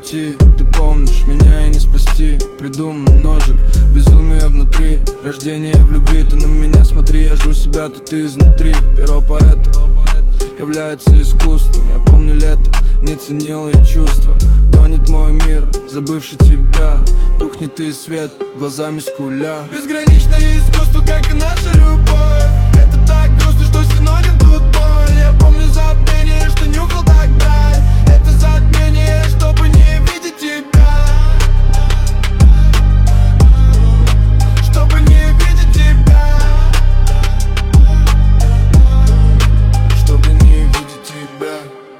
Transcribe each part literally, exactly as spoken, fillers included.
уйти. Ты помнишь, меня и не спасти. Придуман ножик, безумие внутри. Рождение в любви, ты на меня смотри. Я жду себя тут изнутри. Перо поэта является искусством. Я помню лето, не ценил я чувства. Тонет мой мир, забывший тебя. Тухнет и свет, глазами скуля. Безграничное искусство, как и наша любовь. Это так грустно, что синоним тут боль. Я помню забвение, что нюхал тогда. Это затмение, чтобы не видеть тебя. Чтобы не видеть тебя. Чтобы не видеть тебя.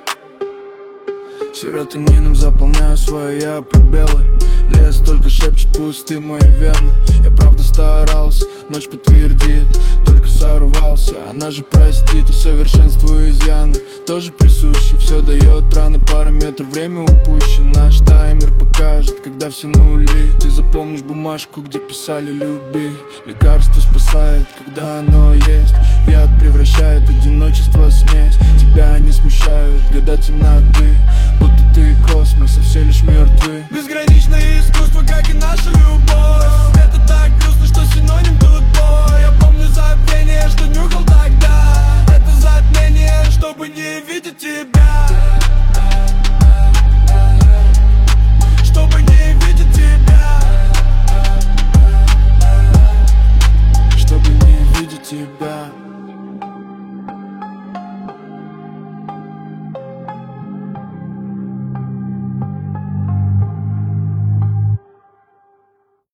Серотонином заполняю свои я пробелы. Лес только шепчет пусты мои вены. Я правда старался, ночь подтвердит. Только сорвался, она же простит. И совершенствую изъяны тоже присущи. Все дает раны, параметр, время упущено. Наш таймер покажет, когда все нули. Ты запомнишь бумажку, где писали люби. Лекарство спасает, когда оно есть. Яд превращает одиночество в смесь. Тебя не смущают года темноты. Будто ты космос, а все лишь мертвы. Безграничное искусство, как и наш